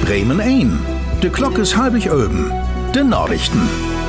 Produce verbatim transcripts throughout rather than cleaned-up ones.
Bremen ein. De Glock is halbig oben. De Nachrichten.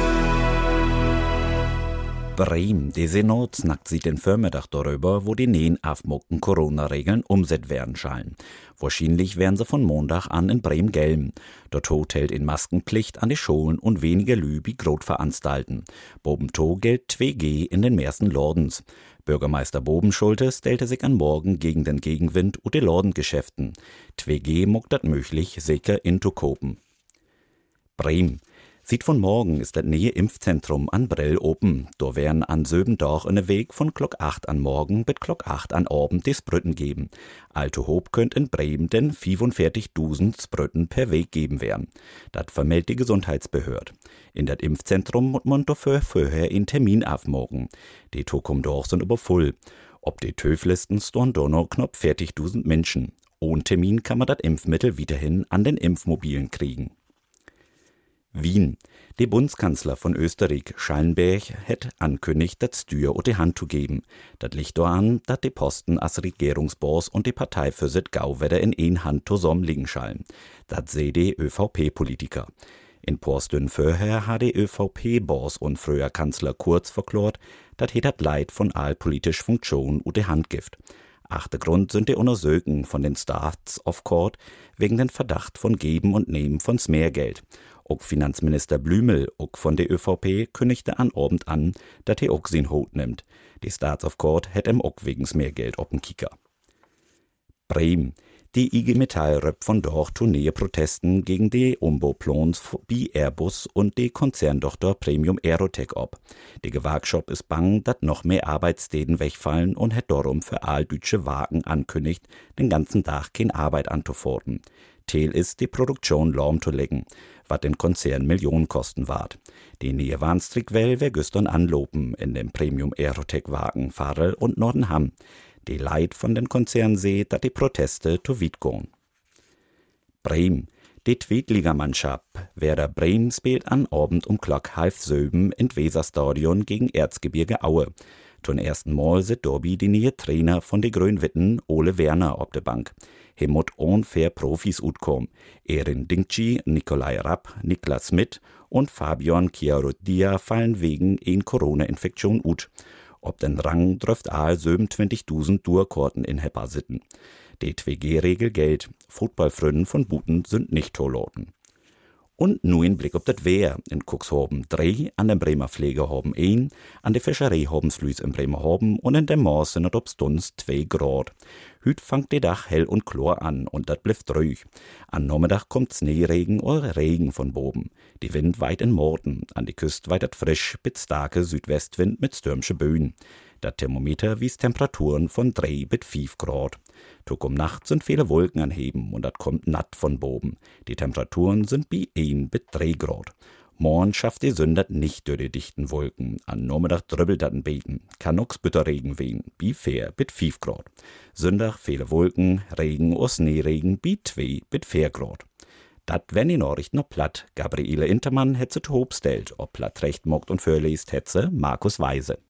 Bremen, der Senat snackt sich den Vormittag darüber, wo die neuen aufmuckten Corona-Regeln umsetzt werden sollen. Wahrscheinlich werden sie von Montag an in Bremen gelten. Dort hält in Maskenpflicht an die Schulen und weniger Lübi grot veranstalten. Bobento gilt zwei G in den meisten Lordens. Bürgermeister Bobenschulte stellte sich an Morgen gegen den Gegenwind und die Lordengeschäften. zwei G muckt dat möglich sicher into kopen. Bremen. Sieht von morgen ist das nähe Impfzentrum an Brell open. Da werden an söben Tag in der Weg von Glock acht an morgen bis Glock acht an Abend die Sprütten geben. Alte Hob könnt in Bremen denn fünfundvierzigtausend Sprütten per Weg geben werden. Das vermeldet die Gesundheitsbehörde. In das Impfzentrum muss man dafür vorher einen Termin aufmachen. Die Tokum doch sind aber voll. Ob die Töflisten stehen da noch knapp vierzigtausend Menschen. Ohne Termin kann man das Impfmittel weiterhin an den Impfmobilen kriegen. Wien. Der Bundeskanzler von Österreich, Schallenberg, hat ankündigt, das Stür und die Hand zu geben. Das liegt daran, dass die Posten als Regierungsboss und die Partei für sit Gau wieder in ein Hand zusammen liegen schallen. Das seh die ÖVP-Politiker. In Porstün vorher hat die ÖVP-Boss und früher Kanzler Kurz verklort, dass he dat Leid von all politisch Funktion und die Hand gibt. Achter Grund sind die Untersuchungen von den Staats of Court wegen den Verdacht von Geben und Nehmen von Smehrgeld. Auch Finanzminister Blümel, auch von der ÖVP, kündigte an Abend an, dass er auch sin Hut nimmt. Die Staats of Court hätt ihm auch wegen Smehrgeld op'n Kicker. Bremen. Die I G Metall röpp von dort Tournee Protesten gegen die Umbauplans bei Airbus und die Konzerntochter Premium Aerotech ab. Die Gewerkschaft ist bang, dass noch mehr Arbeitsstätten wegfallen und hat darum für all deutsche Wagen ankündigt, den ganzen Tag keine Arbeit anzufordern. Teil ist, die Produktion lahmzulegen, was den Konzern Millionen kosten ward. Die neue Warnstrickwell wär gestern anlopen in dem Premium Aerotech Wagen Farel und Nordenham. Die Leid von den Konzernen seht, dass die Proteste zu weit gehen. Bremen. Die Zweitligamannschaft Werder Bremen spielt an Abend um Glock halb söben in Weserstadion gegen Erzgebirge Aue. Zum ersten Mal sit Dobby die neue Trainer von den Grünwitten, Ole Werner, ob de Bank. He mut unfair Profis utkom. Erin Dingchi, Nikolai Rapp, Niklas Smith und Fabian Chiarodia fallen wegen ein Corona-Infektion ut. Ob den Rang trifft aal siebenundzwanzigtausend Durkorten in Heppa sitten. Die zwei G-Regel gilt. Footballfreunden von Buten sind nicht tolloten. Und nun ein Blick auf das Wehr. In Cuxhaven drei, an den Bremer Pflegehoben ein, an der Fischerei Hobensflüs in Bremerhoven und in dem Moos sind es ob Stunds zwei Grad. Hüt fangt die Dach hell und klar an und dat blifft ruhig. An Nachmittag kommt Schneeregen oder Regen von boben. Die Wind weit in Morten, an die Küste weitert frisch, mit starke Südwestwind mit stürmische Böen. Das Thermometer wies Temperaturen von drei bis fünf Grad. Tug um Nacht sind viele Wolken anheben und dat kommt natt von boben. Die Temperaturen sind bei ein bis drei Grad. Morgen schafft die Sonne nicht durch die dichten Wolken. An Nachmittag drübbelt dat ein Beten. Kann nix bitter Regen wehen, bi vier bis fünf Grad. Sonntag viele Wolken, Regen oder Schneeregen, bi zwei bis vier Grad. Dat wenn die Nachrichten noch platt. Gabriele Intermann hätt se Hob stellt, ob platt recht mockt und vorliest hätt se Markus Weise.